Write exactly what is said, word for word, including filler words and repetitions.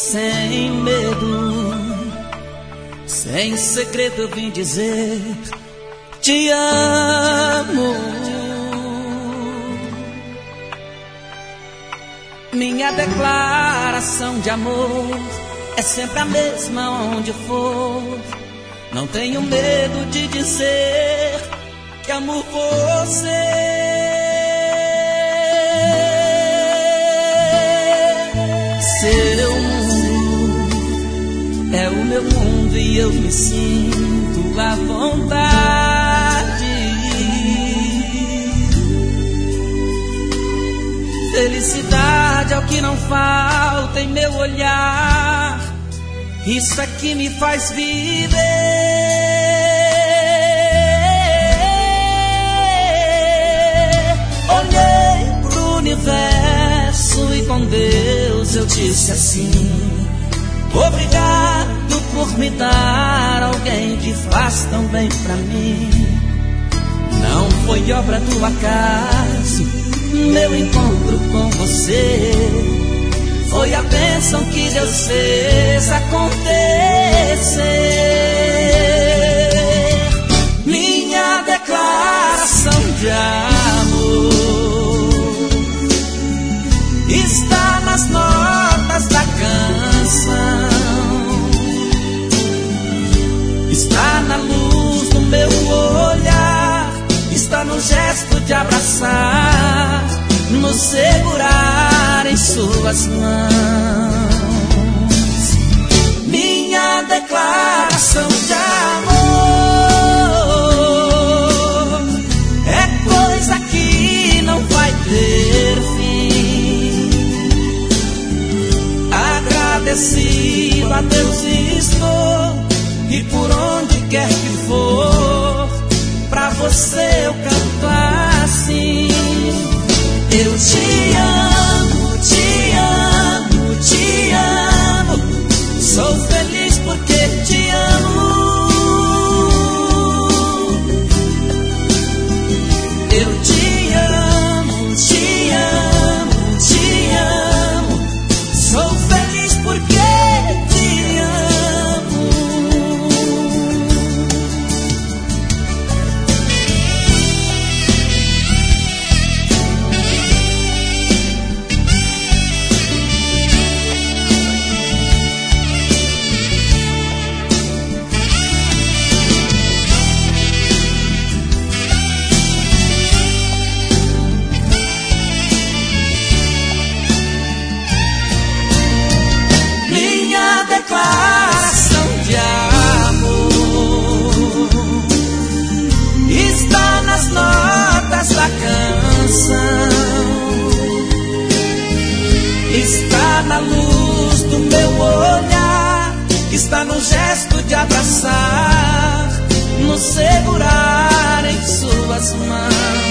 sem medo, sem segredo eu vim dizer te amo. Minha declaração de amor é sempre a mesma onde for. Não tenho medo de dizer que amo você. Seu mundo é o meu mundo e eu me sinto à vontade. Felicidade é o que não falta em meu olhar. Isso é que me faz viver. Olhei pro universo e com Deus eu disse assim: obrigado por me dar alguém que faz tão bem pra mim. Não foi obra do acaso meu encontro com você, foi a bênção que Deus fez acontecer. Minha declaração de amor está nas notas da canção, está na luz do meu olhar, está no gesto de abraçar, nos segurar em suas mãos. Minha declaração de amor é coisa que não vai ter fim. Agradecido a Deus estou, e por onde quer que for, pra você eu canto assim: eu te amo, te amo, te amo. Sou feliz porque te amo. Eu te amo, te amo, te amo. Sou feliz porque te amo. Declaração de amor está nas notas da canção, está na luz do meu olhar, está no gesto de abraçar, nos segurar em suas mãos.